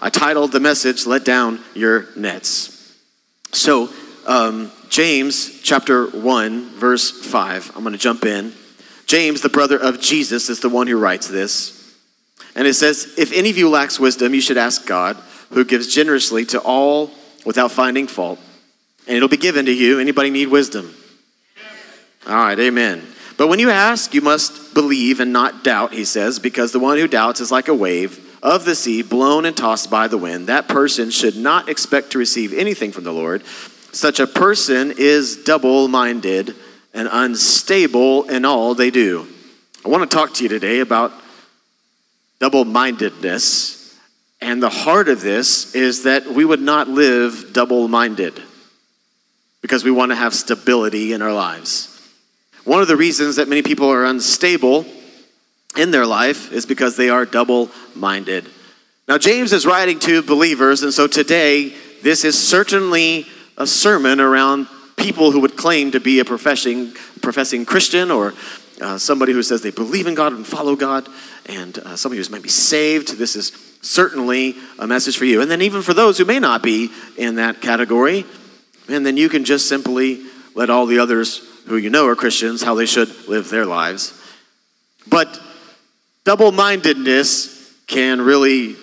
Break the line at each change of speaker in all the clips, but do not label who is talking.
I titled the message, Let Down Your Nets. So, James chapter 1, verse 5. I'm going to jump in. James, the brother of Jesus, is the one who writes this. And it says, if any of you lacks wisdom, you should ask God, who gives generously to all without finding fault, and it'll be given to you. Anybody need wisdom? All right, amen. But when you ask, you must believe and not doubt, he says, because the one who doubts is like a wave of the sea, blown and tossed by the wind. That person should not expect to receive anything from the Lord. Such a person is double-minded and unstable in all they do. I want to talk to you today about double-mindedness. And the heart of this is that we would not live double-minded because we want to have stability in our lives. One of the reasons that many people are unstable in their life is because they are double-minded. Now, James is writing to believers, and so today, this is certainly a sermon around people who would claim to be a professing Christian, or somebody who says they believe in God and follow God, and somebody who's maybe saved. This is certainly a message for you. And then even for those who may not be in that category, and then you can just simply let all the others who you know are Christians, how they should live their lives. But double-mindedness can really,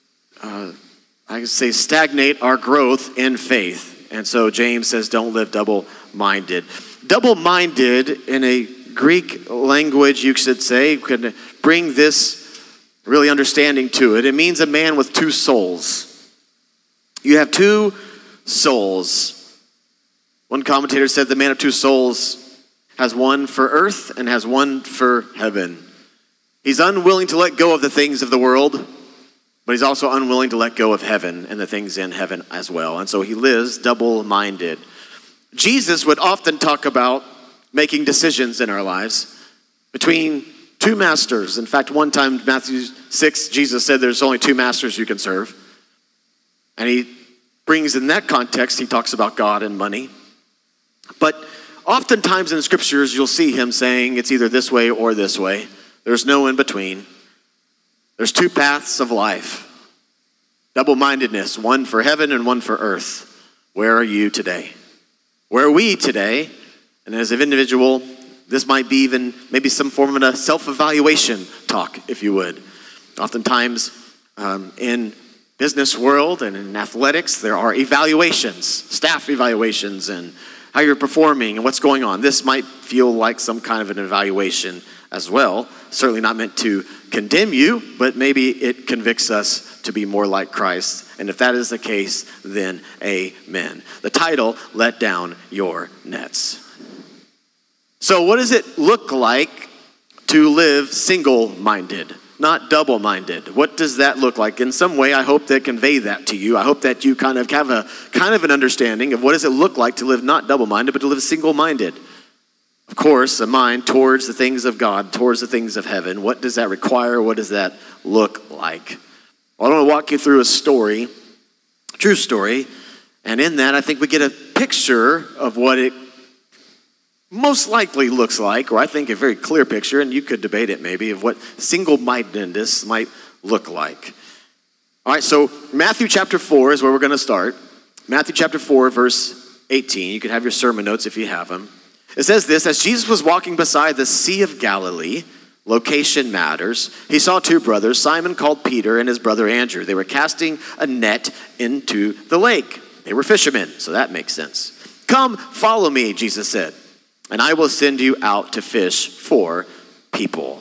stagnate our growth in faith. And so James says, don't live double-minded. Double-minded, in a Greek language, you should say, could bring this really understanding to it. It means a man with two souls. You have two souls. One commentator said the man of two souls has one for earth and has one for heaven. He's unwilling to let go of the things of the world, but he's also unwilling to let go of heaven and the things in heaven as well. And so he lives double-minded. Jesus would often talk about making decisions in our lives between two masters. In fact, one time, Matthew 6, Jesus said there's only two masters you can serve. And he brings in that context, he talks about God and money. But oftentimes in scriptures, you'll see him saying it's either this way or this way. There's no in between. There's two paths of life. Double-mindedness, one for heaven and one for earth. Where are you today? Where are we today? And as an individual, this might be even maybe some form of a self-evaluation talk, if you would. Oftentimes in business world and in athletics, there are evaluations, staff evaluations, and how you're performing and what's going on. This might feel like some kind of an evaluation as well. Certainly not meant to condemn you, but maybe it convicts us to be more like Christ. And if that is the case, then amen. The title, Let Down Your Nets. So what does it look like to live single-minded, not double-minded? What does that look like? In some way, I hope to convey that to you. I hope that you kind of have an understanding of what does it look like to live not double-minded, but to live single-minded. Of course, a mind towards the things of God, towards the things of heaven. What does that require? What does that look like? Well, I want to walk you through a story, true story, and in that I think we get a picture of what it most likely looks like, or I think a very clear picture, and you could debate it maybe, of what single-mindedness might look like. All right, so Matthew chapter 4 is where we're going to start. Matthew chapter 4, verse 18. You can have your sermon notes if you have them. It says this, as Jesus was walking beside the Sea of Galilee, location matters, he saw two brothers, Simon called Peter and his brother Andrew. They were casting a net into the lake. They were fishermen, so that makes sense. Come, follow me, Jesus said, and I will send you out to fish for people.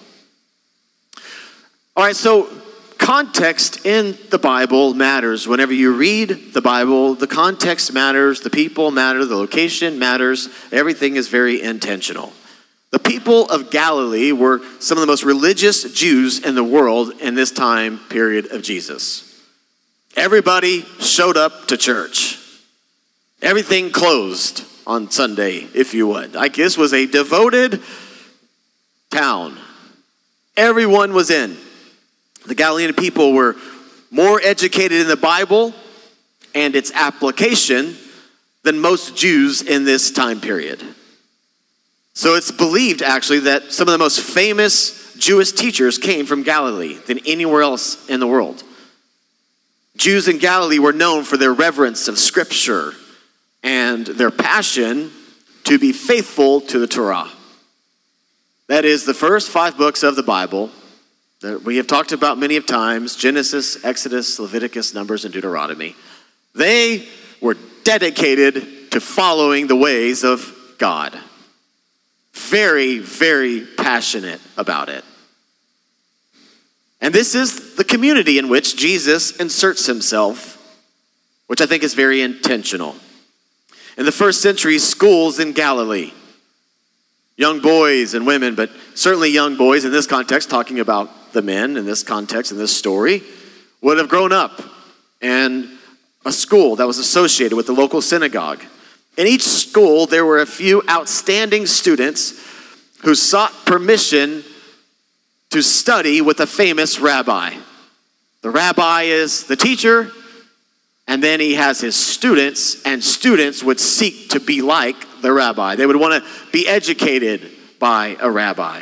All right, so context in the Bible matters. Whenever you read the Bible, the context matters, the people matter, the location matters. Everything is very intentional. The people of Galilee were some of the most religious Jews in the world in this time period of Jesus. Everybody showed up to church. Everything closed on Sunday, if you would. Like this was a devoted town. Everyone was in. The Galilean people were more educated in the Bible and its application than most Jews in this time period. So it's believed, actually, that some of the most famous Jewish teachers came from Galilee than anywhere else in the world. Jews in Galilee were known for their reverence of Scripture and their passion to be faithful to the Torah. That is the first 5 books of the Bible that we have talked about many of times: Genesis, Exodus, Leviticus, Numbers, and Deuteronomy. They were dedicated to following the ways of God. Very, very passionate about it. And this is the community in which Jesus inserts himself, which I think is very intentional. In the first century, schools in Galilee, young boys and women, but certainly young boys in this context, talking about the men in this context, in this story, would have grown up in a school that was associated with the local synagogue. In each school, there were a few outstanding students who sought permission to study with a famous rabbi. The rabbi is the teacher, and then he has his students, and students would seek to be like the rabbi. They would want to be educated by a rabbi.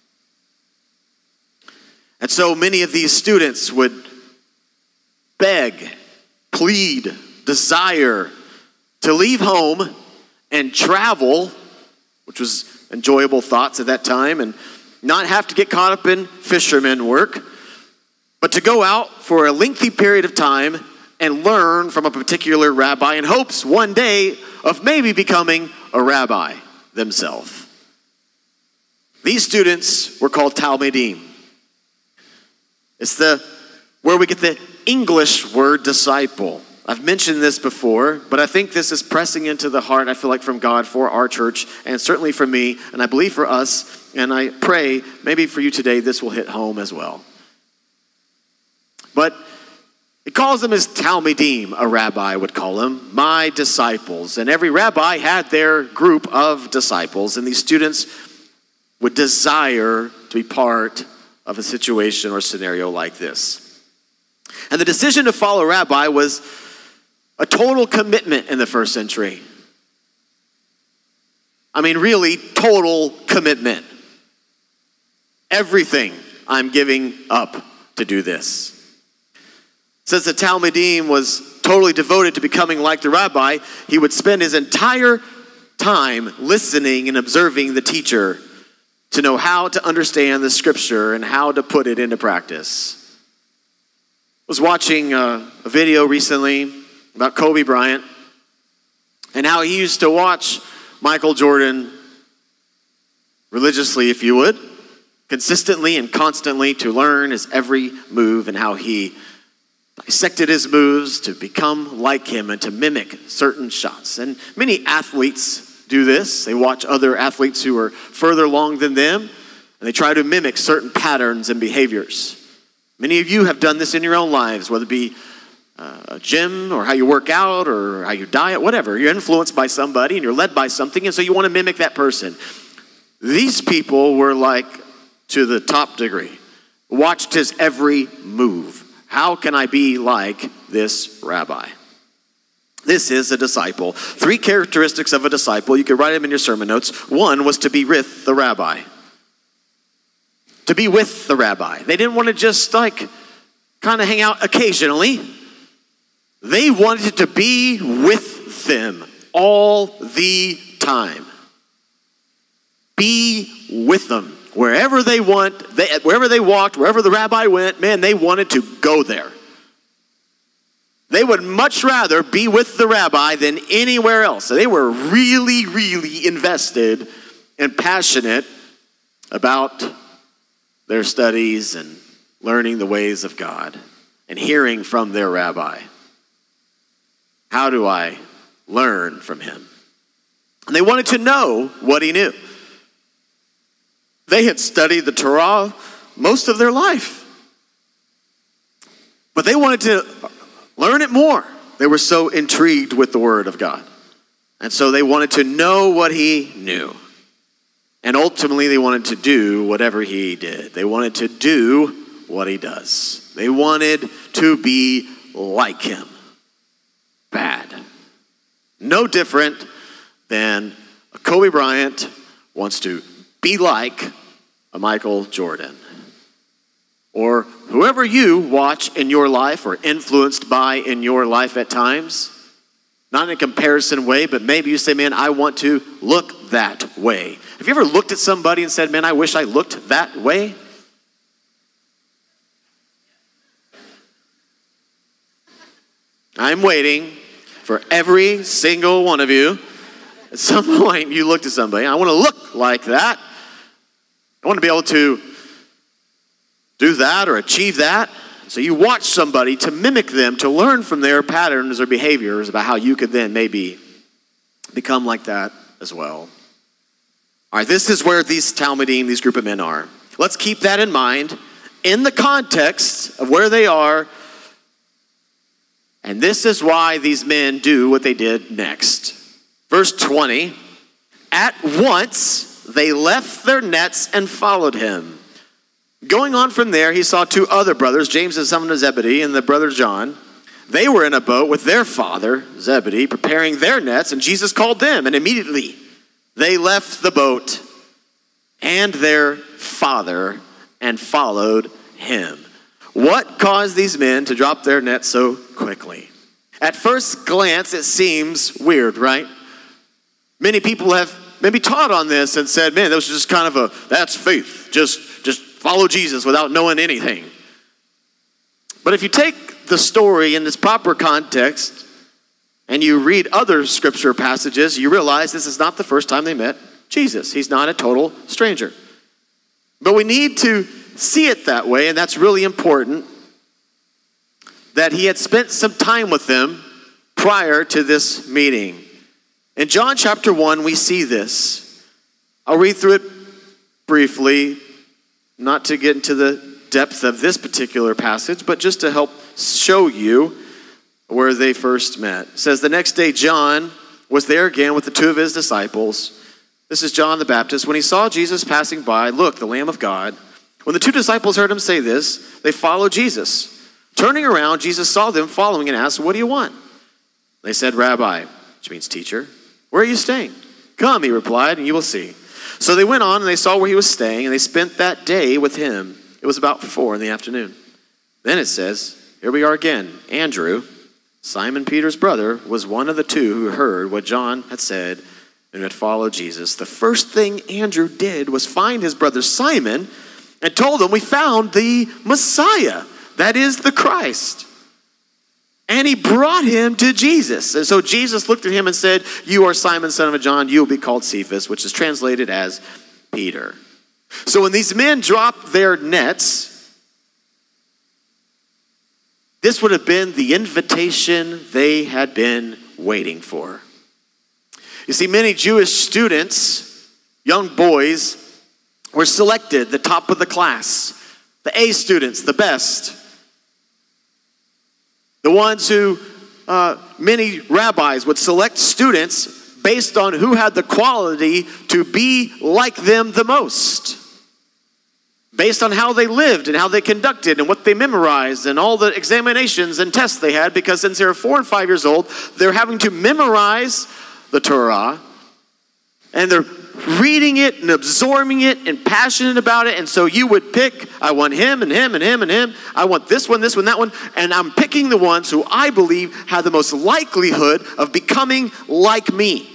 And so many of these students would beg, plead, desire to leave home and travel, which was enjoyable thoughts at that time, and not have to get caught up in fisherman work, but to go out for a lengthy period of time and learn from a particular rabbi in hopes one day of maybe becoming a rabbi themselves. These students were called Talmidim. It's where we get the English word disciple. I've mentioned this before, but I think this is pressing into the heart, I feel like, from God for our church, and certainly for me, and I believe for us, and I pray maybe for you today this will hit home as well. But it calls them as Talmidim, a rabbi would call them, my disciples. And every rabbi had their group of disciples, and these students would desire to be part of a situation or scenario like this. And the decision to follow a rabbi was a total commitment in the first century. I mean, really, total commitment. Everything I'm giving up to do this. Since the Talmidim was totally devoted to becoming like the rabbi, he would spend his entire time listening and observing the teacher to know how to understand the scripture and how to put it into practice. I was watching a video recently about Kobe Bryant and how he used to watch Michael Jordan religiously, if you would, consistently and constantly, to learn his every move and how he dissected his moves to become like him and to mimic certain shots. And many athletes do this. They watch other athletes who are further along than them, and they try to mimic certain patterns and behaviors. Many of you have done this in your own lives, whether it be a gym or how you work out or how you diet, whatever. You're influenced by somebody and you're led by something, and so you want to mimic that person. These people were like, to the top degree, watched his every move. How can I be like this rabbi? This is a disciple. 3 characteristics of a disciple. You could write them in your sermon notes. 1 was to be with the rabbi. To be with the rabbi. They didn't want to just kind of hang out occasionally. They wanted to be with them all the time. Be with them. Wherever they walked, wherever the rabbi went, man, they wanted to go there. They would much rather be with the rabbi than anywhere else. So they were really, really invested and passionate about their studies and learning the ways of God and hearing from their rabbi. How do I learn from him? And they wanted to know what he knew. They had studied the Torah most of their life. But they wanted to learn it more. They were so intrigued with the Word of God. And so they wanted to know what he knew. And ultimately they wanted to do whatever he did. They wanted to do what he does. They wanted to be like him. Bad. No different than a Kobe Bryant wants to be like a Michael Jordan. or whoever you watch in your life or influenced by in your life at times. Not in a comparison way, but maybe you say, man, I want to look that way. Have you ever looked at somebody and said, man, I wish I looked that way? I'm waiting for every single one of you. At some point, you looked at somebody, I want to look like that. I want to be able to do that or achieve that. So you watch somebody to mimic them, to learn from their patterns or behaviors about how you could then maybe become like that as well. All right, this is where these Talmudim, these group of men are. Let's keep that in mind in the context of where they are. And this is why these men do what they did next. Verse 20, at once they left their nets and followed him. Going on from there, he saw two other brothers, James the son of Zebedee and the brother John. They were in a boat with their father, Zebedee, preparing their nets, and Jesus called them, and immediately they left the boat and their father and followed him. What caused these men to drop their nets so quickly? At first glance, it seems weird, right? Many people have maybe taught on this and said, man, that was just kind of that's faith. Just follow Jesus without knowing anything. But if you take the story in its proper context and you read other scripture passages, you realize this is not the first time they met Jesus. He's not a total stranger. But we need to see it that way, and that's really important, that he had spent some time with them prior to this meeting. In John chapter 1, we see this. I'll read through it briefly, not to get into the depth of this particular passage, but just to help show you where they first met. It says, the next day John was there again with the two of his disciples. This is John the Baptist. When he saw Jesus passing by, look, the Lamb of God. When the two disciples heard him say this, they followed Jesus. Turning around, Jesus saw them following and asked, what do you want? They said, Rabbi, which means teacher, where are you staying? Come, he replied, and you will see. So they went on and they saw where he was staying, and they spent that day with him. It was about 4 p.m. Then it says, here we are again. Andrew, Simon Peter's brother, was one of the two who heard what John had said and had followed Jesus. The first thing Andrew did was find his brother Simon and told him, we found the Messiah, that is the Christ. And he brought him to Jesus. And so Jesus looked at him and said, you are Simon, son of John. You will be called Cephas, which is translated as Peter. So when these men dropped their nets, this would have been the invitation they had been waiting for. You see, many Jewish students, young boys, were selected the top of the class, the A students, the best. The ones who, many rabbis would select students based on who had the quality to be like them the most. Based on how they lived and how they conducted and what they memorized and all the examinations and tests they had, because since they were 4 and 5 years old, they're having to memorize the Torah, and they're reading it and absorbing it and passionate about it. And so you would pick, I want him and him and him and him. I want this one, that one. And I'm picking the ones who I believe have the most likelihood of becoming like me.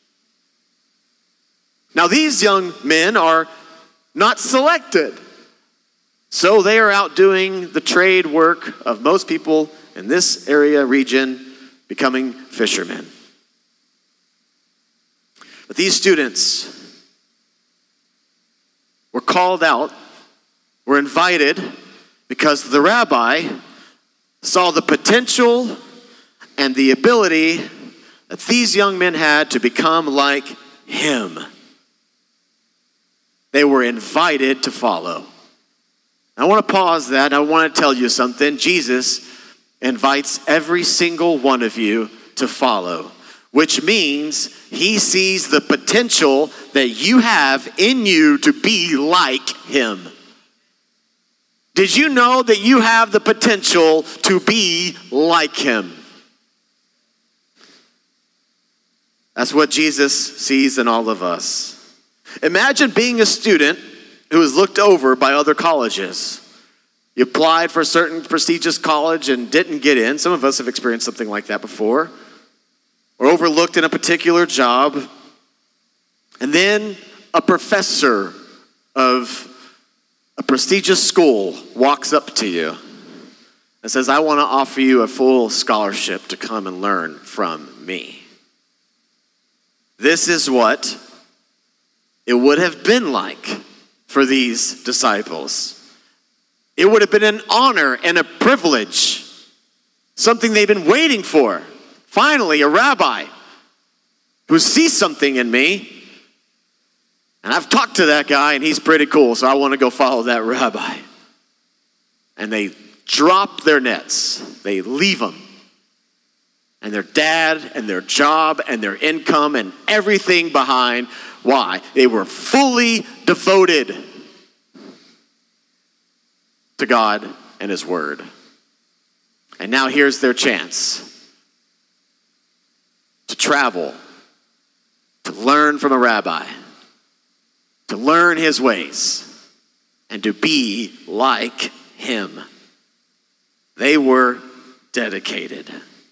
Now these young men are not selected. So they are out doing the trade work of most people in this area, region, becoming fishermen. But these students were called out, were invited, because the rabbi saw the potential and the ability that these young men had to become like him. They were invited to follow. I want to pause that. I want to tell you something. Jesus invites every single one of you to follow, which means he sees the potential that you have in you to be like him. Did you know that you have the potential to be like him? That's what Jesus sees in all of us. Imagine being a student who is looked over by other colleges. You applied for a certain prestigious college and didn't get in. Some of us have experienced something like that before. Or overlooked in a particular job. And then a professor of a prestigious school walks up to you and says, I want to offer you a full scholarship to come and learn from me. This is what it would have been like for these disciples. It would have been an honor and a privilege, something they've been waiting for. Finally, a rabbi who sees something in me, and I've talked to that guy, and he's pretty cool, so I want to go follow that rabbi. And they drop their nets. They leave them. And their dad and their job and their income and everything behind. Why? They were fully devoted to God and his word. And now here's their chance to travel, to learn from a rabbi, to learn his ways, and to be like him. They were dedicated.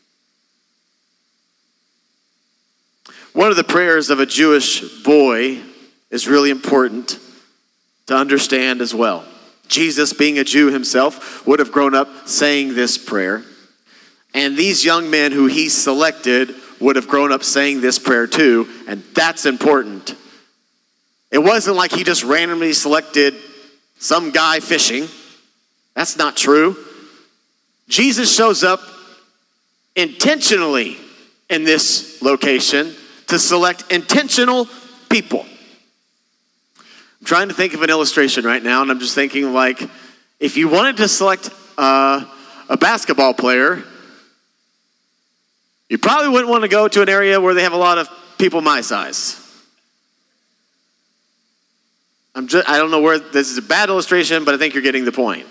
One of the prayers of a Jewish boy is really important to understand as well. Jesus, being a Jew himself, would have grown up saying this prayer. And these young men who he selected would have grown up saying this prayer too, and that's important. It wasn't like he just randomly selected some guy fishing. That's not true. Jesus shows up intentionally in this location to select intentional people. I'm trying to think of an illustration right now, and I'm just thinking like, if you wanted to select a basketball player, you probably wouldn't want to go to an area where they have a lot of people my size. I don't know where, this is a bad illustration, but I think you're getting the point.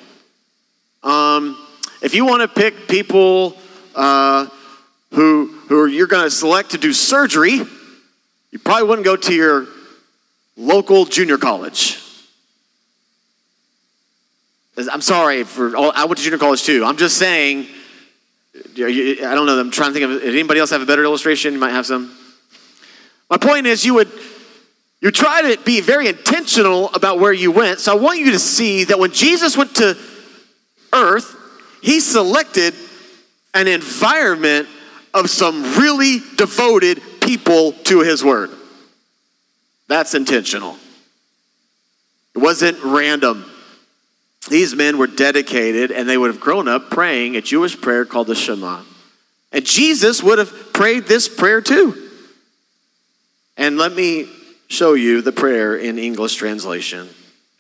If you want to pick people who you're going to select to do surgery, you probably wouldn't go to your local junior college. I'm sorry, I went to junior college too. I'm just saying, I don't know, I'm trying to think of, did anybody else have a better illustration? You might have some. My point is you try to be very intentional about where you went. So I want you to see that when Jesus went to earth, he selected an environment of some really devoted people to his word. That's intentional. It wasn't random. These men were dedicated, and they would have grown up praying a Jewish prayer called the Shema. And Jesus would have prayed this prayer too. And let me show you the prayer in English translation.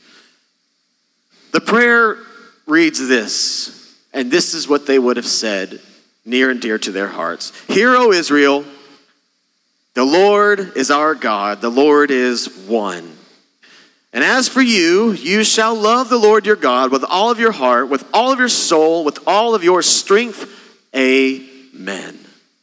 The prayer reads this, and this is what they would have said, near and dear to their hearts. Hear, O Israel, the Lord is our God, the Lord is one. And as for you, you shall love the Lord your God with all of your heart, with all of your soul, with all of your strength. Amen.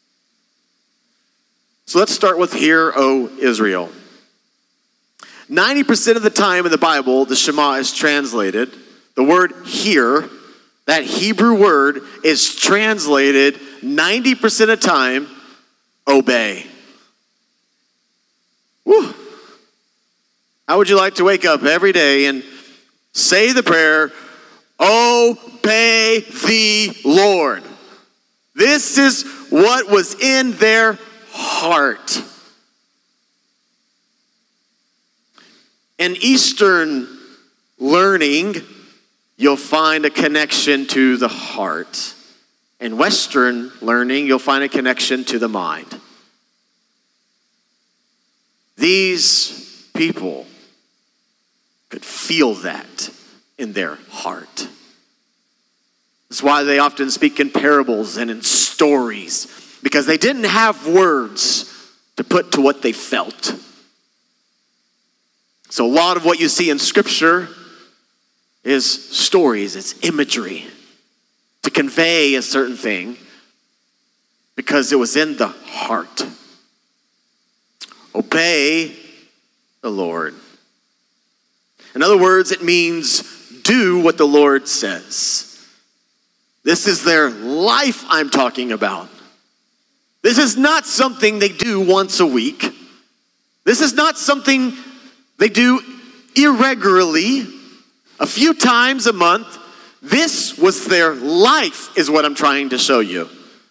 So let's start with Hear, O Israel. 90% of the time in the Bible, the Shema is translated. The word hear, that Hebrew word, is translated 90% of the time, obey. Woo. How would you like to wake up every day and say the prayer, obey the Lord? This is what was in their heart. In Eastern learning, you'll find a connection to the heart. In Western learning, you'll find a connection to the mind. These people could feel that in their heart. That's why they often speak in parables and in stories, because they didn't have words to put to what they felt. So a lot of what you see in Scripture is stories, it's imagery to convey a certain thing because it was in the heart. Obey the Lord. In other words, it means do what the Lord says. This is their life I'm talking about. This is not something they do once a week. This is not something they do irregularly, a few times a month. This was their life, is what I'm trying to show you.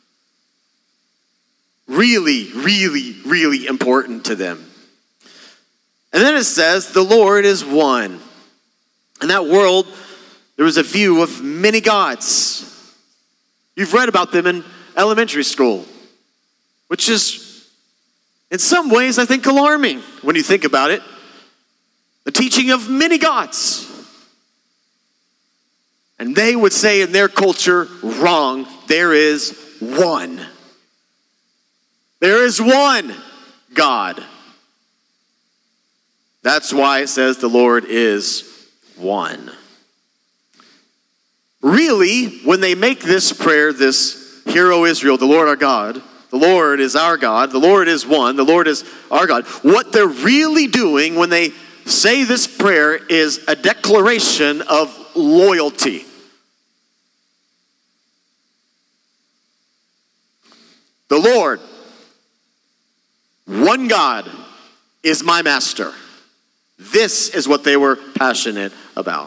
Really, really, really important to them. And then it says, the Lord is one. In that world, there was a view of many gods. You've read about them in elementary school, which is, in some ways, I think, alarming when you think about it. The teaching of many gods. And they would say in their culture, wrong, there is one. There is one God. That's why it says the Lord is one. Really, when they make this prayer, this Hear, O Israel, the Lord our God, the Lord is our God, the Lord is one, the Lord is our God, what they're really doing when they say this prayer is a declaration of loyalty. The Lord, one God, is my master. This is what they were passionate about.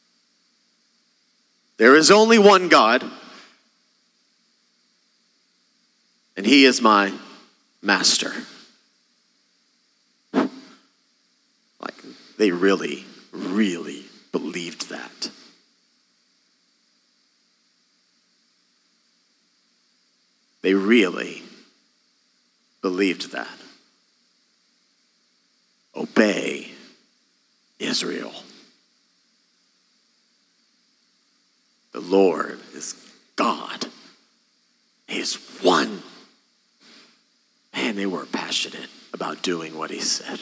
There is only one God, and he is my master. Like, they really, really believed that. They really believed that. Obey Israel. The Lord is God. He is one. Man, they were passionate about doing what he said.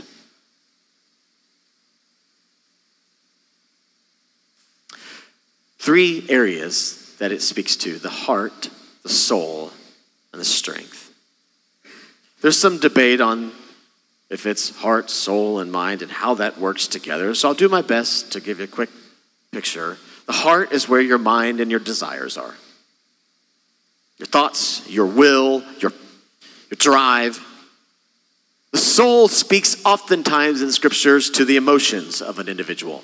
Three areas that it speaks to: the heart, the soul, and the strength. There's some debate on if it's heart, soul, and mind and how that works together. So I'll do my best to give you a quick picture. The heart is where your mind and your desires are. Your thoughts, your will, your drive. The soul speaks oftentimes in scriptures to the emotions of an individual.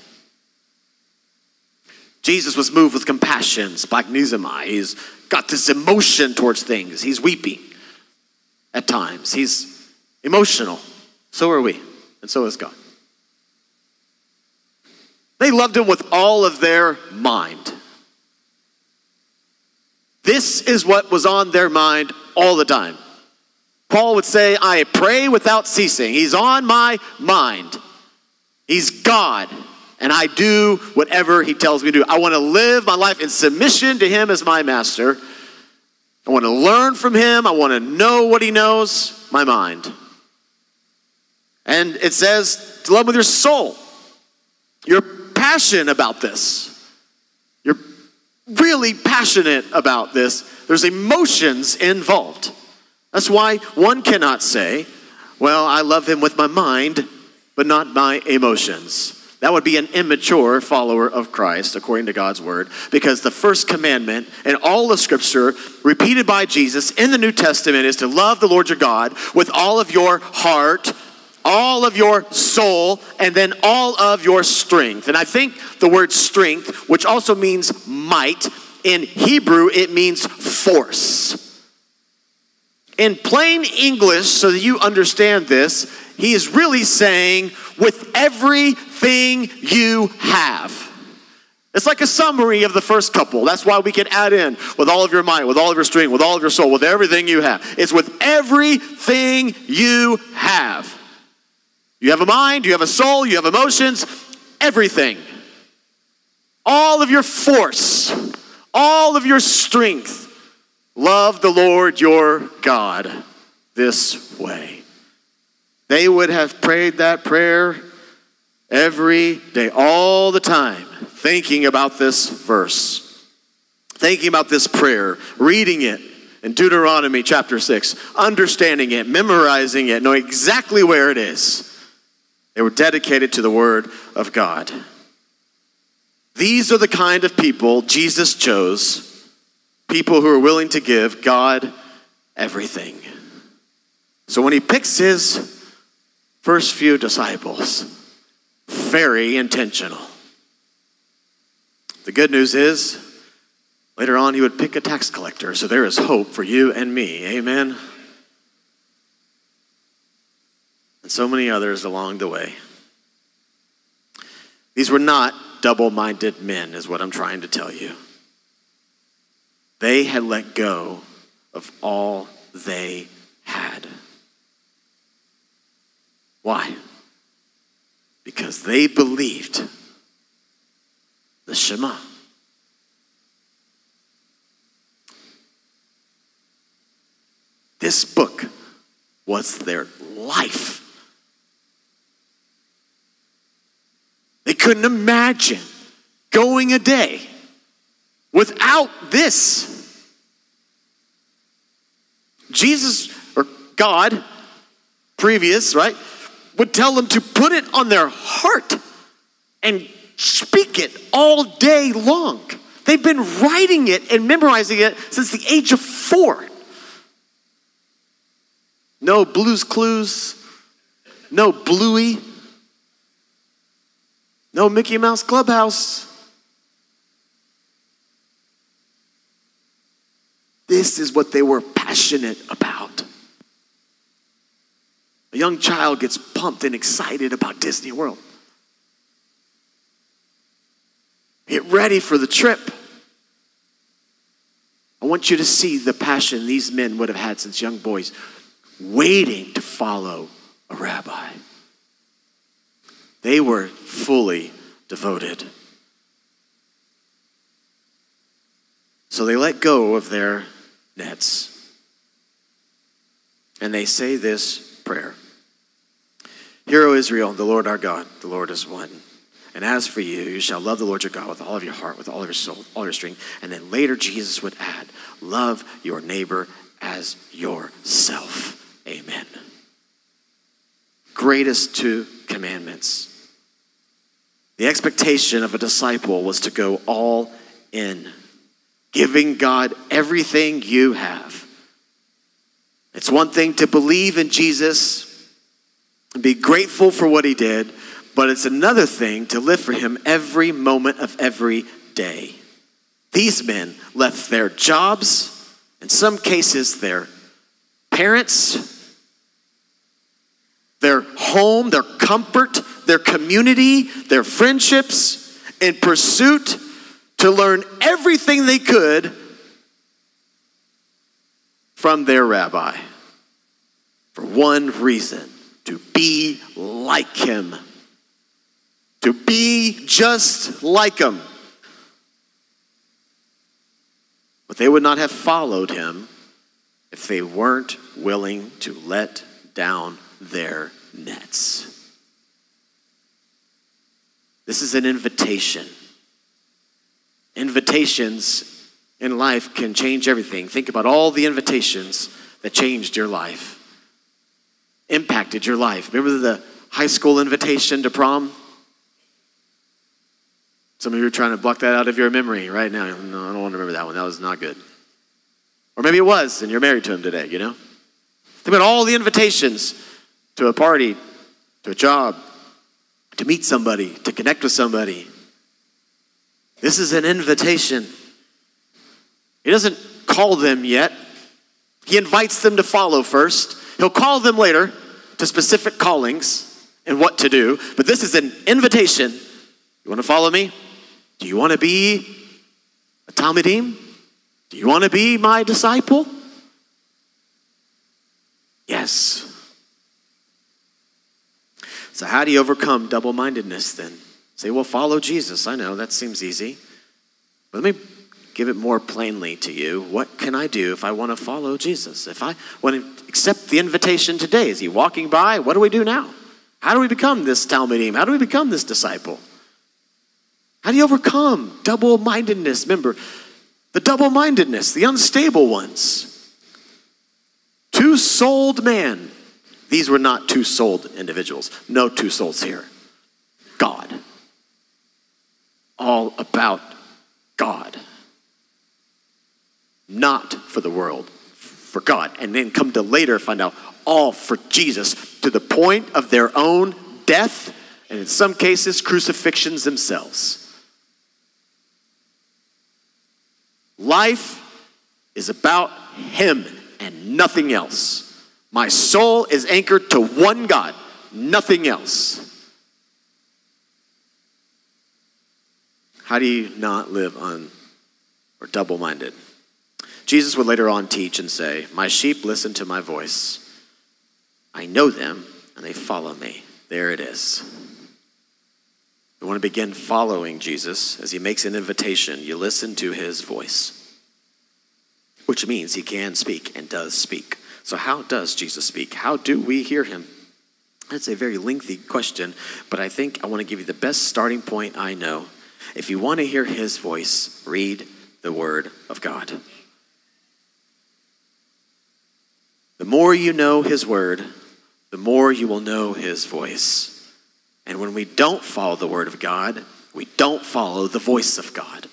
Jesus was moved with compassion, splanchnizomai. He's got this emotion towards things. He's weeping at times. He's emotional. So are we, and so is God. They loved him with all of their mind. This is what was on their mind all the time. Paul would say, I pray without ceasing. He's on my mind. He's God, and I do whatever he tells me to do. I want to live my life in submission to him as my master. I want to learn from him. I want to know what he knows, my mind. And it says to love with your soul. You're passionate about this. You're really passionate about this. There's emotions involved. That's why one cannot say, well, I love him with my mind, but not my emotions. That would be an immature follower of Christ, according to God's word, because the first commandment in all of Scripture, repeated by Jesus in the New Testament, is to love the Lord your God with all of your heart, all of your soul, and then all of your strength. And I think the word strength, which also means might, in Hebrew it means force. In plain English, so that you understand this, he is really saying, with everything you have. It's like a summary of the first couple. That's why we can add in with all of your might, with all of your strength, with all of your soul, with everything you have. It's with everything you have. You have a mind, you have a soul, you have emotions, everything. All of your force, all of your strength. Love the Lord your God this way. They would have prayed that prayer every day, all the time, thinking about this verse, thinking about this prayer, reading it in Deuteronomy chapter 6, understanding it, memorizing it, knowing exactly where it is. They were dedicated to the word of God. These are the kind of people Jesus chose, people who are willing to give God everything. So when he picks his first few disciples, very intentional. The good news is, later on he would pick a tax collector, so there is hope for you and me, amen? And so many others along the way. These were not double-minded men, is what I'm trying to tell you. They had let go of all they had. Why? Because they believed the Shema. This book was their life. They couldn't imagine going a day without this. Jesus, or God, previous, right, would tell them to put it on their heart and speak it all day long. They've been writing it and memorizing it since the age of 4. No Blue's Clues, no Bluey, no Mickey Mouse Clubhouse. This is what they were passionate about. A young child gets pumped and excited about Disney World. Get ready for the trip. I want you to see the passion these men would have had since young boys, waiting to follow a rabbi. They were fully devoted. So they let go of their nets. And they say this prayer. Hear, O Israel, the Lord our God, the Lord is one. And as for you, you shall love the Lord your God with all of your heart, with all of your soul, all your strength. And then later Jesus would add, love your neighbor as yourself. Amen. Greatest 2 commandments. The expectation of a disciple was to go all in, giving God everything you have. It's one thing to believe in Jesus and be grateful for what he did, but it's another thing to live for him every moment of every day. These men left their jobs, in some cases their parents, their home, their comfort, their community, their friendships, in pursuit to learn everything they could from their rabbi. For one reason, to be like him. To be just like him. But they would not have followed him if they weren't willing to let down their nets. This is an invitation. Invitations in life can change everything. Think about all the invitations that changed your life, impacted your life. Remember the high school invitation to prom? Some of you are trying to block that out of your memory right now. No, I don't want to remember that one. That was not good. Or maybe it was, and you're married to him today, you know? Think about all the invitations to a party, to a job, to meet somebody, to connect with somebody. This is an invitation. He doesn't call them yet. He invites them to follow first. He'll call them later to specific callings and what to do. But this is an invitation. You want to follow me? Do you want to be a Talmidim? Do you want to be my disciple? Yes. So how do you overcome double-mindedness then? Say, well, follow Jesus. I know, that seems easy. But let me give it more plainly to you. What can I do if I want to follow Jesus? If I want to accept the invitation today, is he walking by? What do we do now? How do we become this Talmidim? How do we become this disciple? How do you overcome double-mindedness? Remember, the double-mindedness, the unstable ones. Two-souled man. These were not two-souled individuals. No two souls here. God. all about God. Not for the world, for God. And then come to later find out all for Jesus to the point of their own death, and in some cases, crucifixions themselves. Life is about him and nothing else. My soul is anchored to one God, nothing else. How do you not live or double-minded? Jesus would later on teach and say, my sheep listen to my voice. I know them and they follow me. There it is. You want to begin following Jesus as he makes an invitation. You listen to his voice, which means he can speak and does speak. So how does Jesus speak? How do we hear him? That's a very lengthy question, but I think I want to give you the best starting point I know. If you want to hear his voice, read the word of God. The more you know his word, the more you will know his voice. And when we don't follow the word of God, we don't follow the voice of God.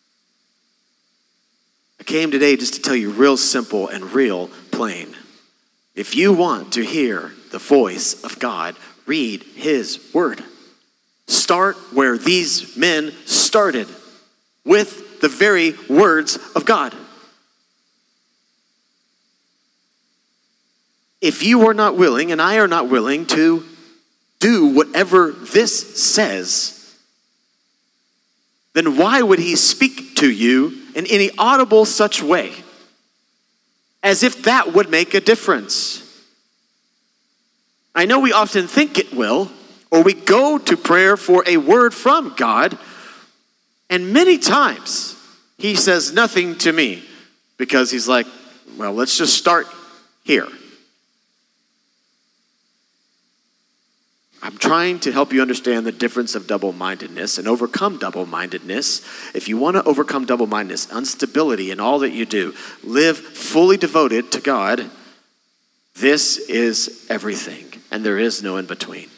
I came today just to tell you real simple and real plain. If you want to hear the voice of God, read his word. Start where these men started, with the very words of God. If you are not willing, and I are not willing to do whatever this says, then why would he speak to you in any audible such way? As if that would make a difference. I know we often think it will, or we go to prayer for a word from God, and many times he says nothing to me because he's like, well, let's just start here. I'm trying to help you understand the difference of double-mindedness and overcome double-mindedness. If you want to overcome double-mindedness, instability in all that you do, live fully devoted to God, this is everything, and there is no in-between.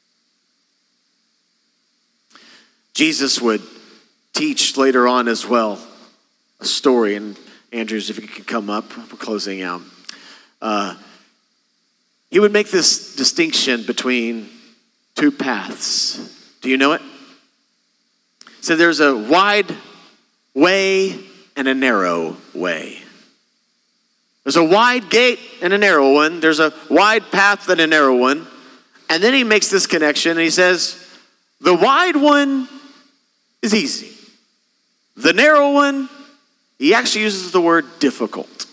Jesus would teach later on as well a story, and Andrews, if you could come up, we're closing out. He would make this distinction between two paths. Do you know it? So there's a wide way and a narrow way. There's a wide gate and a narrow one. There's a wide path and a narrow one. And then he makes this connection and he says, the wide one is easy. The narrow one, he actually uses the word difficult.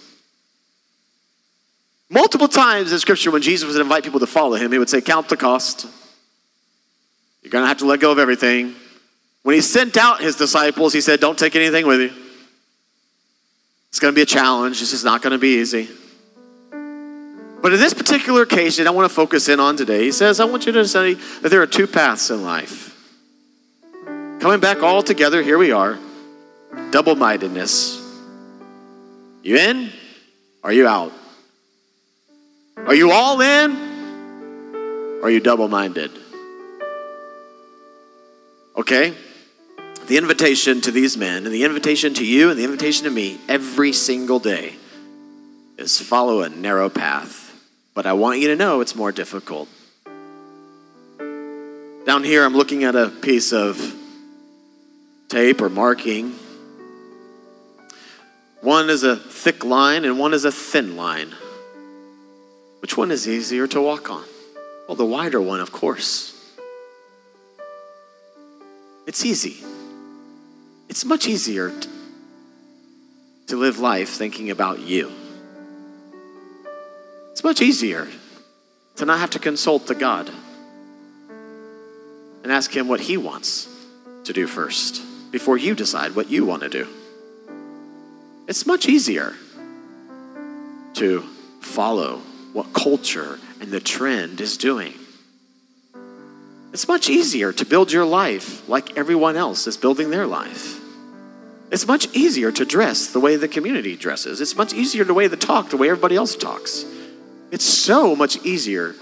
Multiple times in Scripture when Jesus would invite people to follow him, he would say, count the cost. You're going to have to let go of everything. When he sent out his disciples, he said, don't take anything with you. It's going to be a challenge. This is not going to be easy. But in this particular occasion, I want to focus in on today. He says, I want you to study that there are two paths in life. Coming back all together, here we are. Double-mindedness. You in? Or are you out? Are you all in? Or are you double-minded? Okay? The invitation to these men, and the invitation to you, and the invitation to me every single day is follow a narrow path. But I want you to know it's more difficult. Down here, I'm looking at a piece of tape or marking. One is a thick line and one is a thin line. Which one is easier to walk on? Well, the wider one, of course. It's easy. It's much easier to live life thinking about you. It's much easier to not have to consult the God and ask him what he wants to do first before you decide what you want to do. It's much easier to follow what culture and the trend is doing. It's much easier to build your life like everyone else is building their life. It's much easier to dress the way the community dresses. It's much easier the way they talk, the way everybody else talks. It's so much easier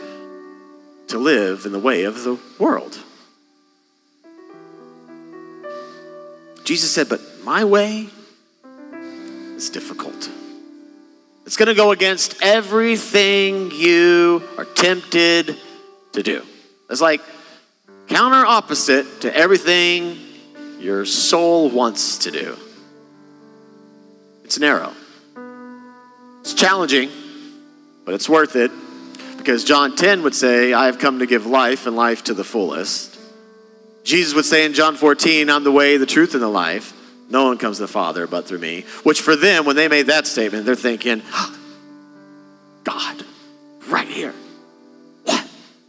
to live in the way of the world. Jesus said, but my way is difficult. It's going to go against everything you are tempted to do. It's like counter opposite to everything your soul wants to do. It's narrow. It's challenging, but it's worth it. Because John 10 would say, I have come to give life and life to the fullest. Jesus would say in John 14, I'm the way, the truth, and the life. No one comes to the Father but through me. Which for them, when they made that statement, they're thinking, God, right here. What?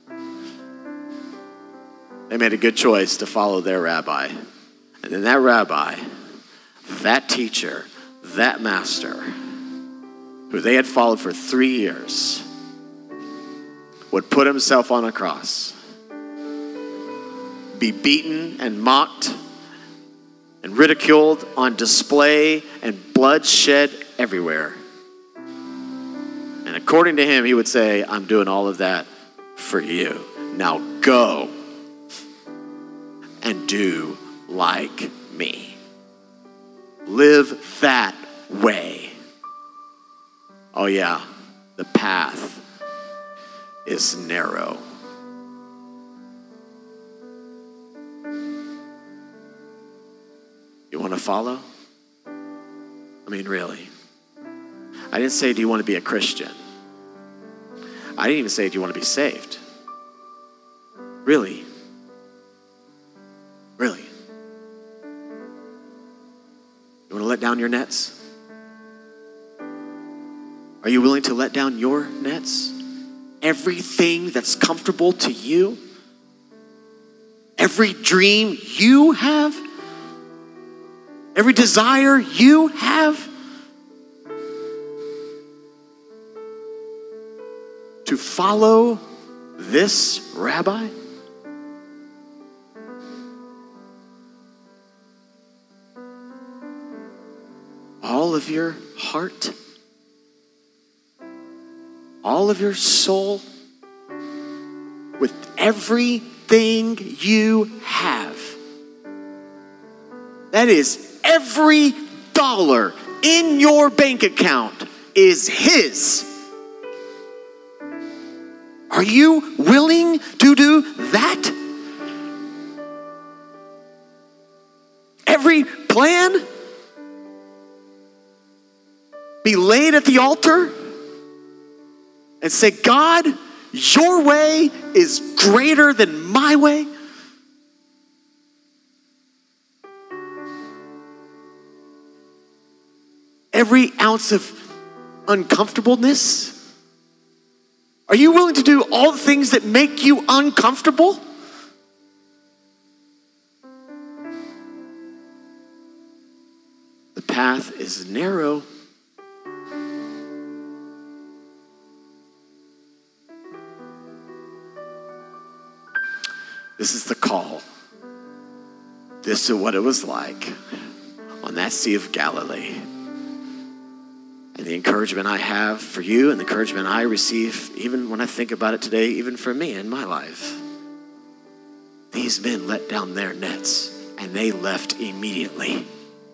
They made a good choice to follow their rabbi. And then that rabbi, that teacher, that master, who they had followed for 3 years, would put himself on a cross, be beaten and mocked and ridiculed, on display, and blood shed everywhere. And according to him, he would say, I'm doing all of that for you. Now go and do like me. Live that way. Oh yeah, the path is narrow. You want to follow? I mean, really. I didn't say, do you want to be a Christian? I didn't even say, do you want to be saved? Really? Really? You want to let down your nets? Are you willing to let down your nets? Everything that's comfortable to you? Every dream you have? Every desire you have? To follow this rabbi? All of your heart? All of your soul? With everything you have? That is, every dollar in your bank account is his. Are you willing to do that? Every plan be laid at the altar and say, God, your way is greater than my way. Every ounce of uncomfortableness? Are you willing to do all the things that make you uncomfortable? The path is narrow. This is the call. This is what it was like on that Sea of Galilee. And the encouragement I have for you and the encouragement I receive, even when I think about it today, even for me in my life. These men let down their nets and they left immediately.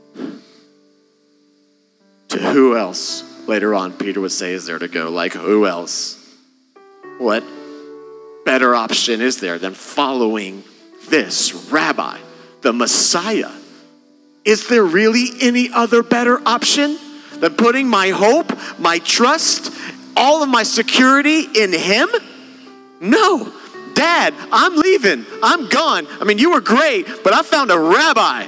To who else, later on, Peter would say, is there to go? Like, who else? What better option is there than following this rabbi, the Messiah? Is there really any other better option than putting my hope, my trust, all of my security in him? No. Dad, I'm leaving. I'm gone. I mean, you were great, but I found a rabbi.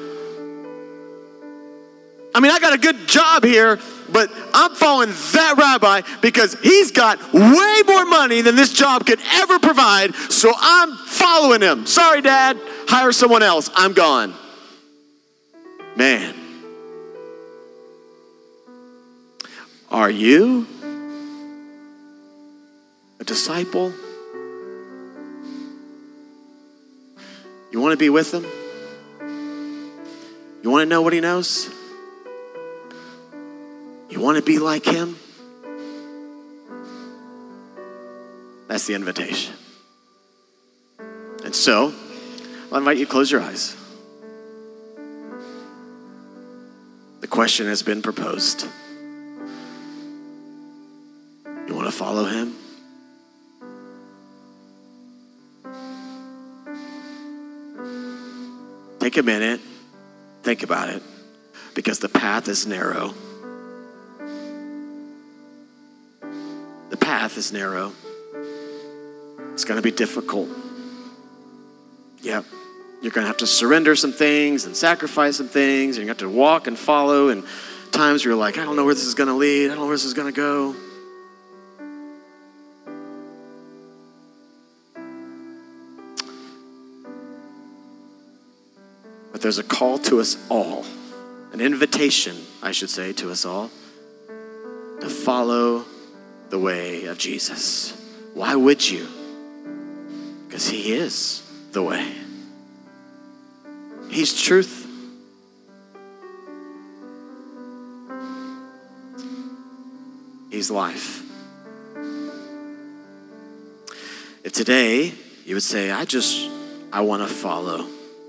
I mean, I got a good job here, but I'm following that rabbi because he's got way more money than this job could ever provide, so I'm following him. Sorry, Dad. Hire someone else. I'm gone. Man. Are you a disciple? You want to be with him? You want to know what he knows? You want to be like him? That's the invitation. And so, I'll invite you to close your eyes. question has been proposed. You want to follow him? Take a minute, think about it, because the path is narrow. The path is narrow. It's going to be difficult. Yep. You're going to have to surrender some things and sacrifice some things, and you have to walk and follow, and times you're like, I don't know where this is going to lead. I don't know where this is going to go. But there's a call to us all, an invitation, I should say, to us all, to follow the way of Jesus. Why would you? Because he is the way. He's truth. He's life. If today you would say, I want to follow.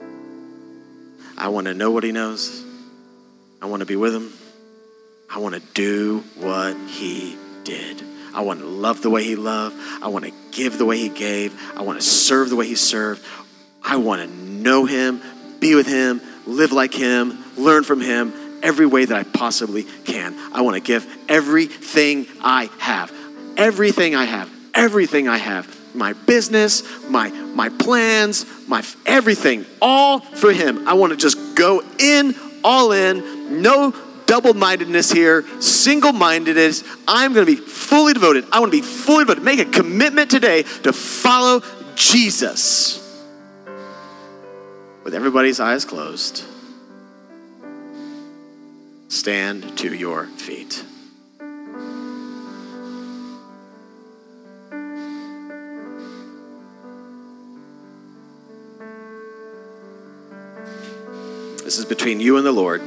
I want to know what he knows. I want to be with him. I want to do what he did. I want to love the way he loved. I want to give the way he gave. I want to serve the way he served. I want to know him, be with him, live like him, learn from him every way that I possibly can. I want to give everything I have. Everything I have. Everything I have. My business, my plans, my everything, all for him. I want to just go in, all in, no double-mindedness here, single-mindedness. I'm going to be fully devoted. I want to be fully devoted. Make a commitment today to follow Jesus. With everybody's eyes closed, stand to your feet. This is between you and the Lord.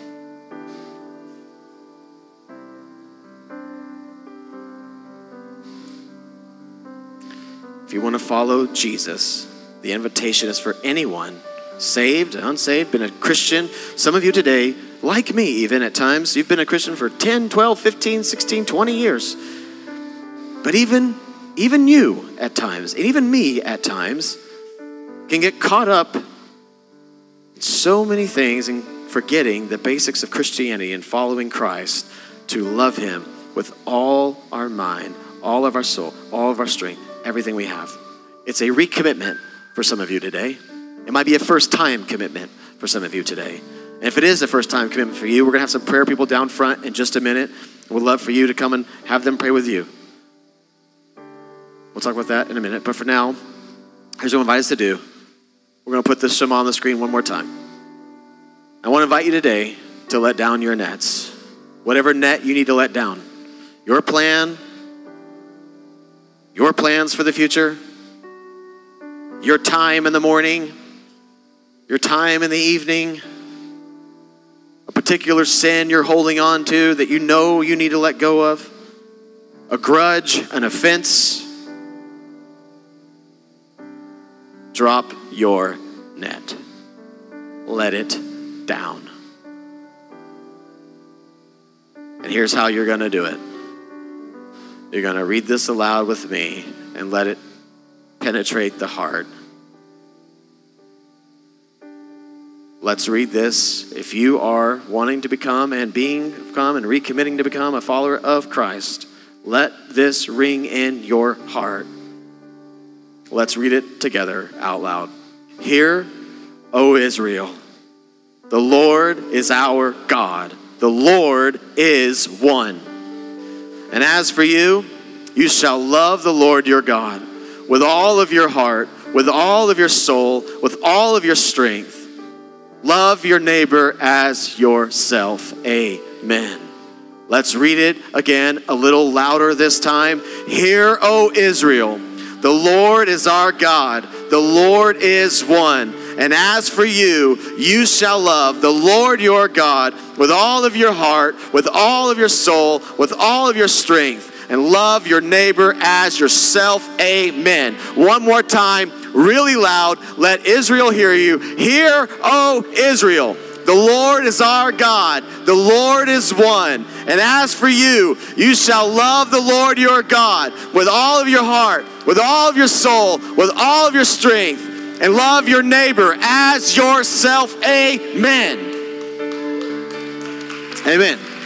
If you want to follow Jesus, the invitation is for anyone, saved, unsaved, been a Christian. Some of you today, like me even at times, you've been a Christian for 10, 12, 15, 16, 20 years. But even you at times, and even me at times, can get caught up so many things and forgetting the basics of Christianity and following Christ, to love him with all our mind, all of our soul, all of our strength, everything we have. It's a recommitment for some of you today. It might be a first-time commitment for some of you today. And if it is a first-time commitment for you, we're going to have some prayer people down front in just a minute. We'd love for you to come and have them pray with you. We'll talk about that in a minute. But for now, here's what I invite us to do. We're going to put this Shema on the screen one more time. I want to invite you today to let down your nets. Whatever net you need to let down. Your plan, your plans for the future, your time in the morning, your time in the evening, a particular sin you're holding on to that you know you need to let go of, a grudge, an offense. Drop your net. Let it down. And here's how you're going to do it. You're going to read this aloud with me and let it penetrate the heart. Let's read this. If you are wanting to become and recommitting to become a follower of Christ, let this ring in your heart. Let's read it together out loud. Hear, O Israel, the Lord is our God. The Lord is one. And as for you, you shall love the Lord your God with all of your heart, with all of your soul, with all of your strength. Love your neighbor as yourself. Amen. Let's read it again a little louder this time. Hear, O Israel, the Lord is our God. The Lord is one. And as for you, you shall love the Lord your God with all of your heart, with all of your soul, with all of your strength, and love your neighbor as yourself. Amen. One more time, really loud. Let Israel hear you. Hear, O Israel, The Lord is our God. The Lord is one. And as for you, you shall love the Lord your God with all of your heart, with all of your soul, with all of your strength, and love your neighbor as yourself. Amen. Amen.